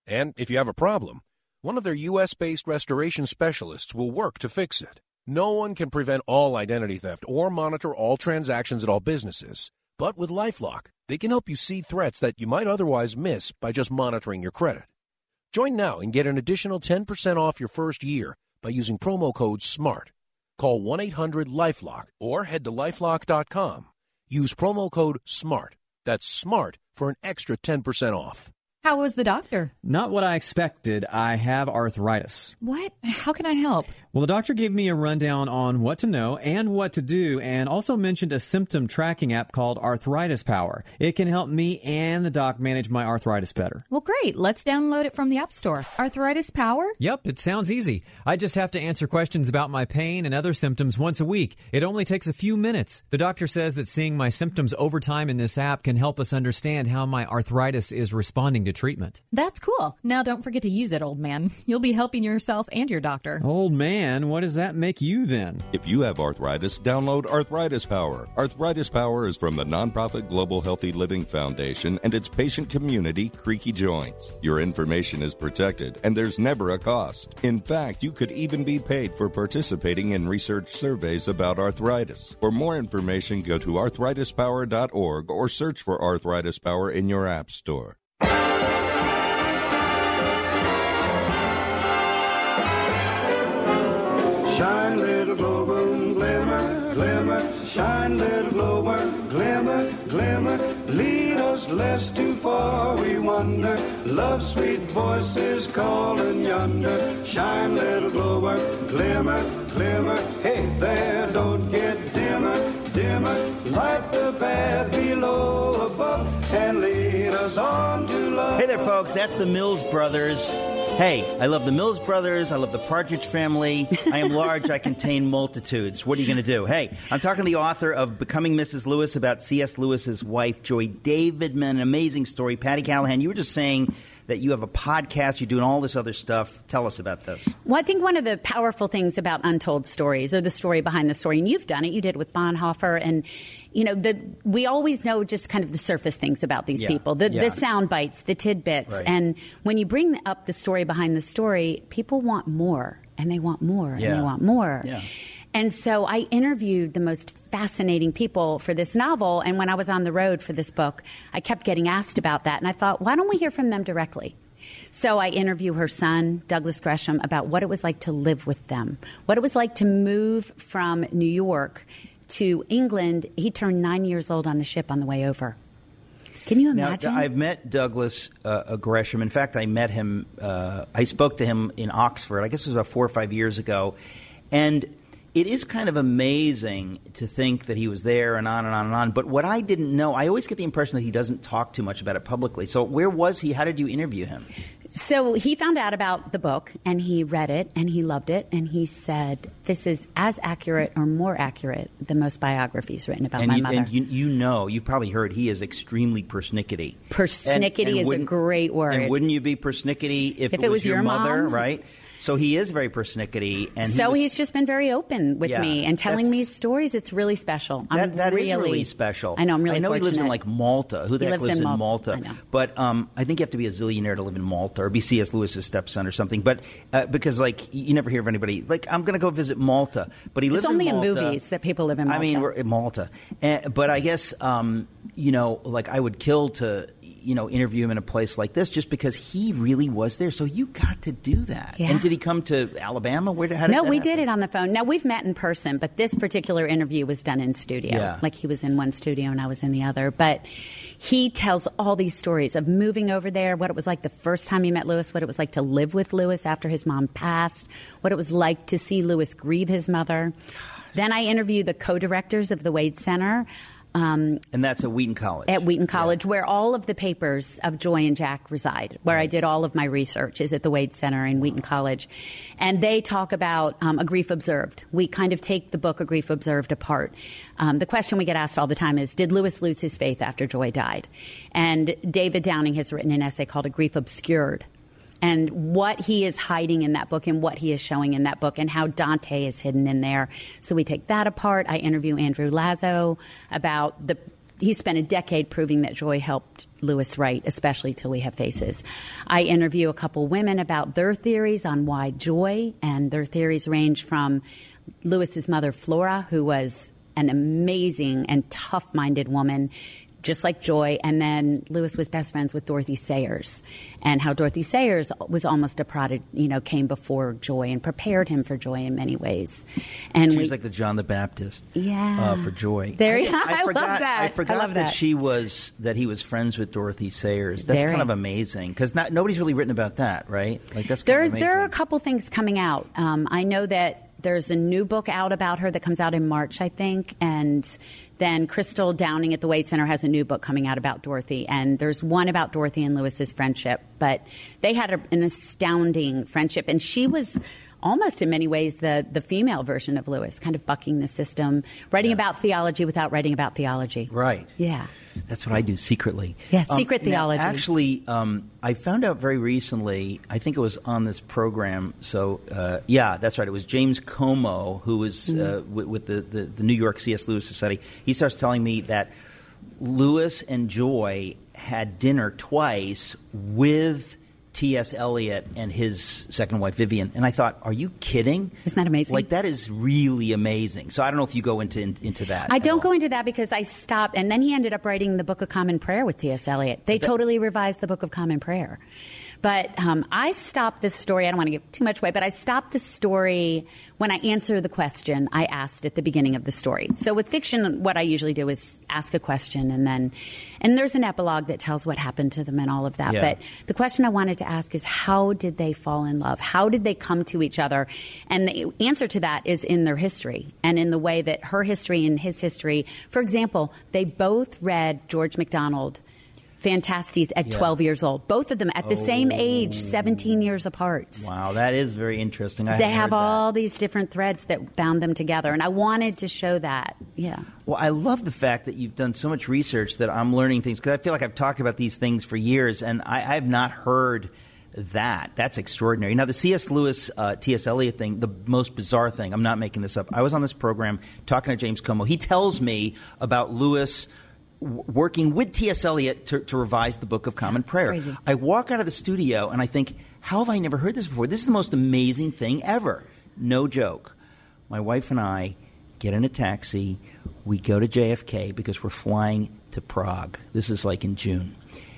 And if you have a problem, one of their U.S.-based restoration specialists will work to fix it. No one can prevent all identity theft or monitor all transactions at all businesses. But with LifeLock, they can help you see threats that you might otherwise miss by just monitoring your credit. Join now and get an additional 10% off your first year by using promo code SMART. Call 1-800-LifeLock or head to LifeLock.com. Use promo code SMART. That's SMART for an extra 10% off. How was the doctor? Not what I expected. I have arthritis. What? How can I help? Well, the doctor gave me a rundown on what to know and what to do, and also mentioned a symptom tracking app called Arthritis Power. It can help me and the doc manage my arthritis better. Well, great. Let's download it from the App Store. Arthritis Power? Yep, it sounds easy. I just have to answer questions about my pain and other symptoms once a week. It only takes a few minutes. The doctor says that seeing my symptoms over time in this app can help us understand how my arthritis is responding to treatment. That's cool. Now don't forget to use it, old man. You'll be helping yourself and your doctor. Old man? What does that make you then? If you have arthritis, download Arthritis Power. Arthritis Power is from the nonprofit Global Healthy Living Foundation and its patient community, Creaky Joints. Your information is protected, and there's never a cost. In fact, you could even be paid for participating in research surveys about arthritis. For more information, go to arthritispower.org or search for Arthritis Power in your app store. Shine, little glowworm, glimmer, glimmer. Shine, little glowworm, glimmer, glimmer. Lead us lest too far we wander. Love's sweet voices calling yonder. Shine, little glowworm, glimmer, glimmer. Hey there, don't get dimmer, dimmer. Light the path below, above, and lead us on to love. Hey there, folks. That's the Mills Brothers. Hey, I love the Mills Brothers. I love the Partridge Family. I am large. I contain multitudes. What are you going to do? Hey, I'm talking to the author of Becoming Mrs. Lewis about C.S. Lewis's wife, Joy Davidman. An amazing story. Patty Callahan, you were just saying that you have a podcast. You're doing all this other stuff. Tell us about this. Well, I think one of the powerful things about untold stories, or the story behind the story, and you've done it. You did it with Bonhoeffer, and we always know just kind of the surface things about these people, the sound bites, the tidbits, and when you bring up the story behind the story, people want more, and they want more, and they want more. Yeah. And so I interviewed the most fascinating people for this novel, and when I was on the road for this book, I kept getting asked about that, and I thought, why don't we hear from them directly? So I interview her son, Douglas Gresham, about what it was like to live with them, what it was like to move from New York to England. He turned 9 years old on the ship on the way over. Can you imagine? Now, I've met Douglas Gresham. In fact, I met him, I spoke to him in Oxford, I guess it was about 4 or 5 years ago, and it is kind of amazing to think that he was there and on and on and on. But what I didn't know, I always get the impression that he doesn't talk too much about it publicly. So where was he? How did you interview him? So he found out about the book, and he read it, and he loved it, and he said, this is as accurate or more accurate than most biographies written about my mother. And you've probably heard he is extremely persnickety. Persnickety is a great word. And wouldn't you be persnickety if it was your mother, mom? Right? So he is very persnickety. And he's just been very open with me and telling me stories. It's really special. That is really special. I know, I'm really fortunate. He lives in like Malta. Who the heck lives in Malta? I know. But I think you have to be a zillionaire to live in Malta or be C.S. Lewis's stepson or something. But because you never hear of anybody, like, I'm going to go visit Malta. But he lives in Malta. It's only in movies that people live in Malta. I mean, we're in Malta. But I guess, like I would kill to interview him in a place like this just because he really was there. So you got to do that. Yeah. And did he come to Alabama? No, we did it on the phone. Now, we've met in person, but this particular interview was done in studio. Yeah. Like he was in one studio and I was in the other. But he tells all these stories of moving over there, what it was like the first time he met Lewis, what it was like to live with Lewis after his mom passed, what it was like to see Lewis grieve his mother. Then I interviewed the co-directors of the Wade Center. And that's at Wheaton College. At Wheaton College, where all of the papers of Joy and Jack reside, where I did all of my research is at the Wade Center in Wheaton College. And they talk about A Grief Observed. We kind of take the book A Grief Observed apart. The question we get asked all the time is, did Lewis lose his faith after Joy died? And David Downing has written an essay called A Grief Obscured. And what he is hiding in that book and what he is showing in that book and how Dante is hidden in there. So we take that apart. I interview Andrew Lazo about the he spent a decade proving that joy helped Lewis write, especially Till We Have Faces. I interview a couple women about their theories on why joy, and their theories range from Lewis's mother, Flora, who was an amazing and tough-minded woman, just like Joy. And then Lewis was best friends with Dorothy Sayers, and how Dorothy Sayers was almost a prodigy, came before Joy and prepared him for Joy in many ways. And she was like the John the Baptist for Joy. I forgot, love that. I forgot that he was friends with Dorothy Sayers. That's kind of amazing, because nobody's really written about that, right? Like that's kind of amazing. There are a couple things coming out. I know that there's a new book out about her that comes out in March, I think, and then Crystal Downing at the Wade Center has a new book coming out about Dorothy, and there's one about Dorothy and Lewis's friendship. But they had an astounding friendship, and she was almost in many ways the female version of Lewis, kind of bucking the system, writing about theology without writing about theology. Right. Yeah. That's what I do secretly. Yeah, secret theology. Now, actually, I found out very recently, I think it was on this program, so that's right, it was James Como, who was with the New York C.S. Lewis Society. He starts telling me that Lewis and Joy had dinner twice with T.S. Eliot and his second wife, Vivian. And I thought, are you kidding? Isn't that amazing? Like, that is really amazing. So I don't know if you go into that. I don't go into that because I stopped. And then he ended up writing the Book of Common Prayer with T.S. Eliot. They totally revised the Book of Common Prayer. But I stopped this story. I don't want to give too much away, but I stopped the story when I answer the question I asked at the beginning of the story. So with fiction, what I usually do is ask a question, and there's an epilogue that tells what happened to them and all of that. Yeah. But the question I wanted to ask is, how did they fall in love? How did they come to each other? And the answer to that is in their history, and in the way that her history and his history. For example, they both read George MacDonald Phantastes at 12 years old. Both of them at the same age, 17 years apart. Wow, that is very interesting. They have all these different threads that bound them together, and I wanted to show that. Yeah. Well, I love the fact that you've done so much research that I'm learning things, because I feel like I've talked about these things for years, and I have not heard that. That's extraordinary. Now, the C.S. Lewis, T.S. Eliot thing, the most bizarre thing, I'm not making this up. I was on this program talking to James Como. He tells me about Lewis working with T.S. Eliot to revise the Book of Common Prayer. I walk out of the studio and I think, how have I never heard this before? This is the most amazing thing ever. No joke. My wife and I get in a taxi. We go to JFK because we're flying to Prague. This is like in June.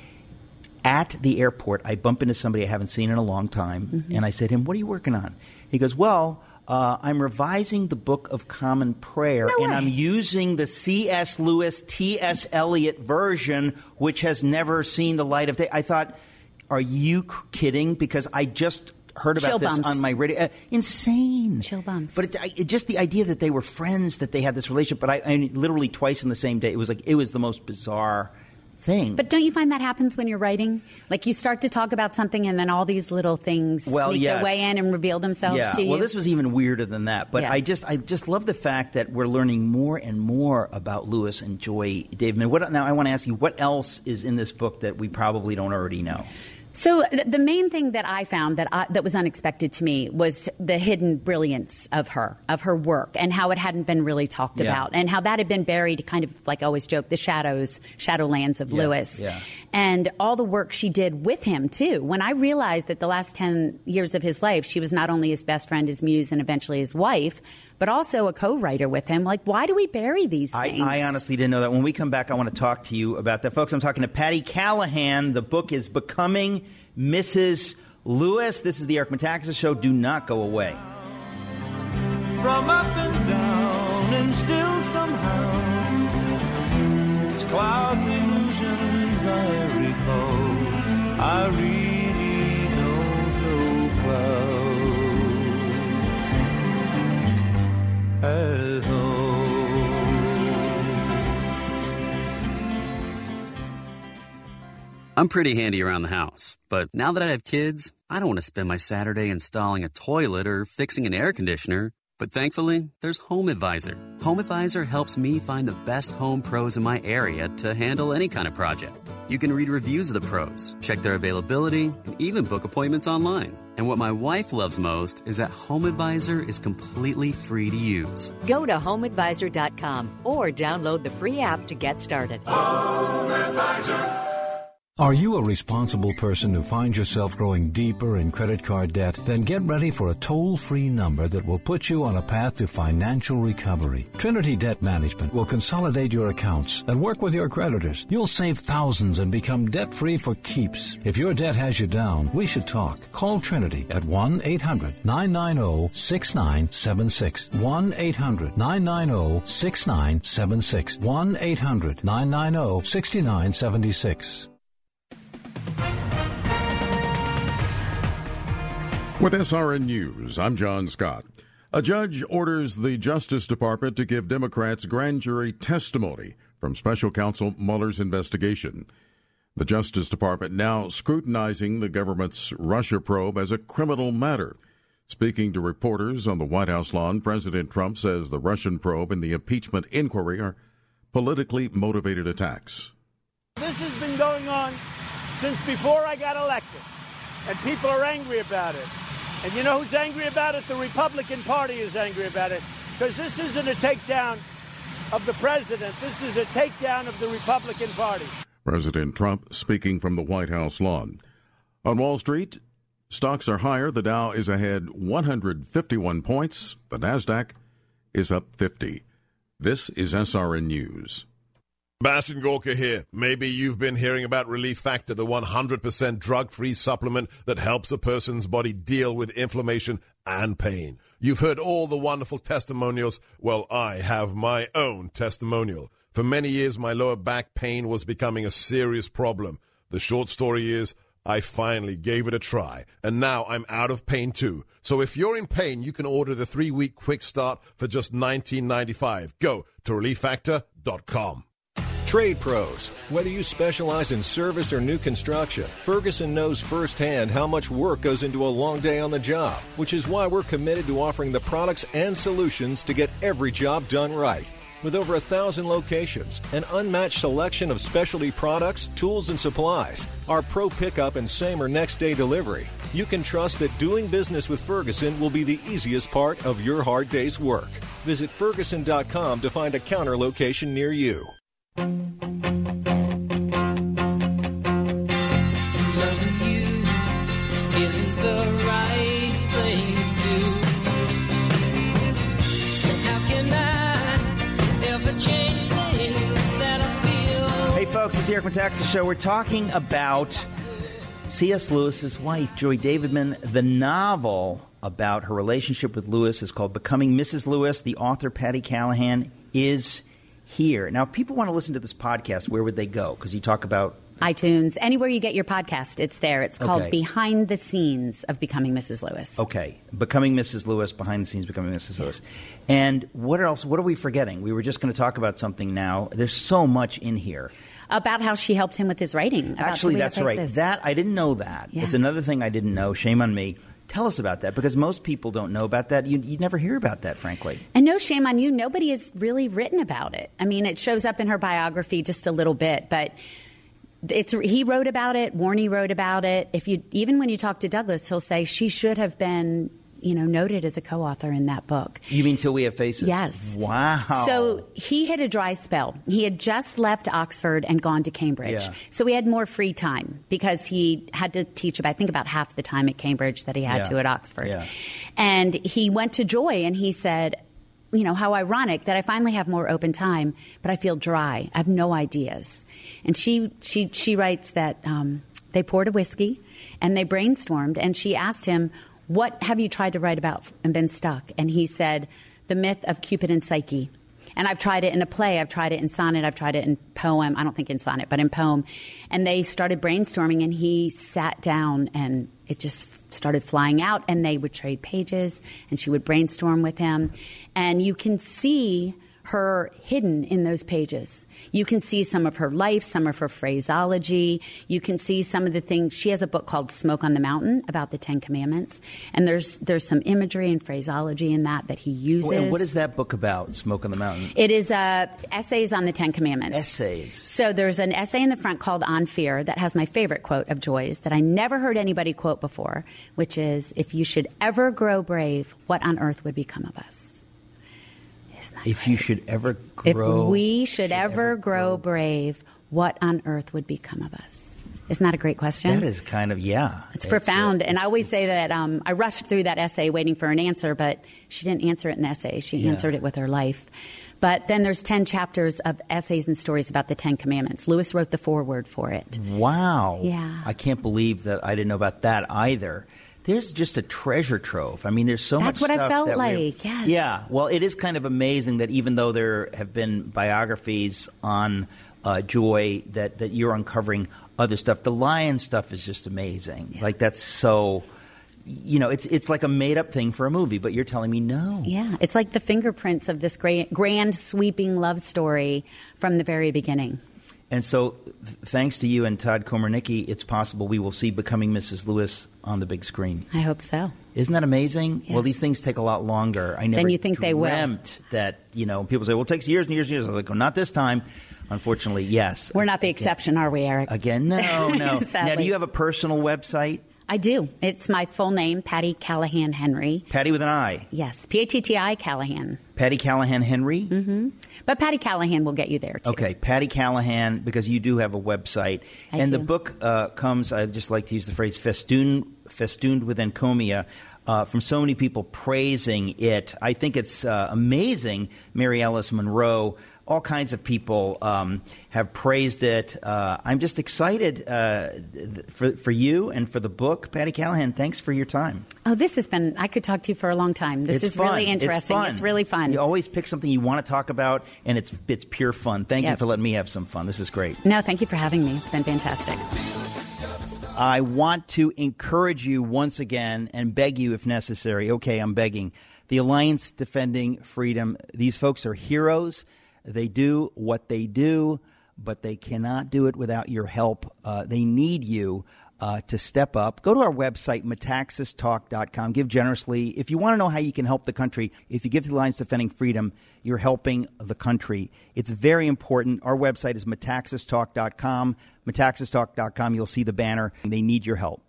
At the airport, I bump into somebody I haven't seen in a long time, and I said to him, "What are you working on?" He goes, "Well, I'm revising the Book of Common Prayer, and I'm using the C.S. Lewis, T.S. Eliot version, which has never seen the light of day." I thought, are you kidding? Because I just heard about this on my radio. Insane. Chill bumps. But just the idea that they were friends, that they had this relationship, but I literally twice in the same day. It was the most bizarre thing. But don't you find that happens when you're writing? Like, you start to talk about something and then all these little things sneak their way in and reveal themselves to you? Well, this was even weirder than that. But I just love the fact that we're learning more and more about Lewis and Joy Davidman. Now, I want to ask you, what else is in this book that we probably don't already know? So the main thing that I found that was unexpected to me was the hidden brilliance of her work, and how it hadn't been really talked about, and how that had been buried, kind of like I always joke, the shadowlands of Lewis. Yeah. And all the work she did with him, too. When I realized that the last 10 years of his life, she was not only his best friend, his muse, and eventually his wife, but also a co-writer with him. Like, why do we bury these things? I honestly didn't know that. When we come back, I want to talk to you about that. Folks, I'm talking to Patty Callahan. The book is Becoming Mrs. Lewis. This is the Eric Metaxas Show. Do not go away. From up and down and still somehow it's clouds, illusions I recall. I really don't know well at all. I'm pretty handy around the house, but now that I have kids, I don't want to spend my Saturday installing a toilet or fixing an air conditioner. But thankfully, there's HomeAdvisor. HomeAdvisor helps me find the best home pros in my area to handle any kind of project. You can read reviews of the pros, check their availability, and even book appointments online. And what my wife loves most is that HomeAdvisor is completely free to use. Go to HomeAdvisor.com or download the free app to get started. HomeAdvisor. Are you a responsible person who finds yourself growing deeper in credit card debt? Then get ready for a toll-free number that will put you on a path to financial recovery. Trinity Debt Management will consolidate your accounts and work with your creditors. You'll save thousands and become debt-free for keeps. If your debt has you down, we should talk. Call Trinity at 1-800-990-6976. 1-800-990-6976. 1-800-990-6976. With SRN News, I'm John Scott. A judge orders the Justice Department to give Democrats grand jury testimony from special counsel Mueller's investigation. The Justice Department now scrutinizing the government's Russia probe as a criminal matter. Speaking to reporters on the White House lawn, President Trump says the Russian probe and the impeachment inquiry are politically motivated attacks. This has been going on since before I got elected, and people are angry about it. And you know who's angry about it? The Republican Party is angry about it, because this isn't a takedown of the president. This is a takedown of the Republican Party. President Trump speaking from the White House lawn. On Wall Street, stocks are higher. The Dow is ahead 151 points. The Nasdaq is up 50. This is SRN News. Bastion Gorka here. Maybe you've been hearing about Relief Factor, the 100% drug-free supplement that helps a person's body deal with inflammation and pain. You've heard all the wonderful testimonials. Well, I have my own testimonial. For many years, my lower back pain was becoming a serious problem. The short story is, I finally gave it a try, and now I'm out of pain too. So if you're in pain, you can order the 3-week quick start for just $19.95. Go to ReliefFactor.com. Trade pros. Whether you specialize in service or new construction, Ferguson knows firsthand how much work goes into a long day on the job, which is why we're committed to offering the products and solutions to get every job done right. With over 1,000 locations, an unmatched selection of specialty products, tools, and supplies, our pro pickup and same or next day delivery, you can trust that doing business with Ferguson will be the easiest part of your hard day's work. Visit Ferguson.com to find a counter location near you. Hey folks, it's the Eric Metaxas Show. We're talking about C.S. Lewis's wife, Joy Davidman. The novel about her relationship with Lewis is called Becoming Mrs. Lewis. The author, Patty Callahan, is here. Now, if people want to listen to this podcast, where would they go? Because you talk about iTunes, anywhere you get your podcast, it's there. It's called Behind the Scenes of Becoming Mrs. Lewis. Okay. Becoming Mrs. Lewis, Behind the Scenes, Becoming Mrs. Lewis. And what else? What are we forgetting? We were just going to talk about something now. There's so much in here. About how she helped him with his writing. Actually, that's right. That I didn't know that. Yeah. It's another thing I didn't know. Shame on me. Tell us about that, because most people don't know about that. You never hear about that, frankly. And no shame on you. Nobody has really written about it. I mean, it shows up in her biography just a little bit, but he wrote about it. Warney wrote about it. Even when you talk to Douglas, he'll say she should have been, noted as a co-author in that book. You mean Till We Have Faces? Yes. Wow. So he hit a dry spell. He had just left Oxford and gone to Cambridge. Yeah. So he had more free time because he had to teach about half the time at Cambridge that he had to at Oxford. Yeah. And he went to Joy and he said, how ironic that I finally have more open time, but I feel dry. I have no ideas. And she writes that they poured a whiskey and they brainstormed, and she asked him, what have you tried to write about and been stuck? And he said, the myth of Cupid and Psyche. And I've tried it in a play, I've tried it in sonnet, I've tried it in poem. I don't think in sonnet, but in poem. And they started brainstorming, and he sat down, and it just started flying out, and they would trade pages, and she would brainstorm with him. And you can see her hidden in those pages. You can see some of her life, some of her phraseology. You can see some of the things. She has a book called Smoke on the Mountain about the Ten Commandments. And there's some imagery and phraseology in that he uses. And what is that book about, Smoke on the Mountain? It is essays on the Ten Commandments. Essays. So there's an essay in the front called On Fear that has my favorite quote of Joy's that I never heard anybody quote before, which is, if you should ever grow brave, what on earth would become of us? If you should ever grow... If we should ever grow brave, what on earth would become of us? Isn't that a great question? That is kind of, yeah. It's profound. And I always say that I rushed through that essay waiting for an answer, but she didn't answer it in the essay. She answered it with her life. But then there's 10 chapters of essays and stories about the Ten Commandments. Lewis wrote the foreword for it. Wow. Yeah. I can't believe that I didn't know about that either. There's just a treasure trove. I mean, there's so much stuff. That's what I felt like, yes. Yeah. Well, it is kind of amazing that even though there have been biographies on Joy, that you're uncovering other stuff. The lion stuff is just amazing. Yeah. Like, that's so... it's like a made-up thing for a movie, but you're telling me no. Yeah, it's like the fingerprints of this grand sweeping love story from the very beginning. And so, thanks to you and Todd Komarnicki, it's possible we will see Becoming Mrs. Lewis on the big screen. I hope so. Isn't that amazing? Yes. Well, these things take a lot longer. I never than you think they will. Dreamt that, people say, well, it takes years and years and years. I was like, not this time. Unfortunately, yes. We're not the exception, are we, Eric? Again, no. Now, do you have a personal website? I do. It's my full name, Patty Callahan Henry. Patty with an I. Yes, P-A-T-T-I Callahan. Patty Callahan Henry? Mm-hmm. But Patty Callahan will get you there, too. Okay, Patty Callahan, because you do have a website. I do. The book comes, I just like to use the phrase, festooned with encomia, from so many people praising it. I think it's amazing. Mary Alice Monroe, all kinds of people have praised it. I'm just excited for you and for the book. Patty Callahan, thanks for your time. Oh, this has been, I could talk to you for a long time. This is fun. Really interesting. It's really fun. You always pick something you want to talk about, and it's pure fun. Thank you for letting me have some fun. This is great. No, thank you for having me. It's been fantastic. I want to encourage you once again and beg you if necessary. Okay, I'm begging. The Alliance Defending Freedom, these folks are heroes. They do what they do, but they cannot do it without your help. They need you to step up. Go to our website, metaxastalk.com. Give generously. If you want to know how you can help the country, if you give to the Alliance Defending Freedom, you're helping the country. It's very important. Our website is metaxastalk.com. Metaxastalk.com. You'll see the banner. They need your help.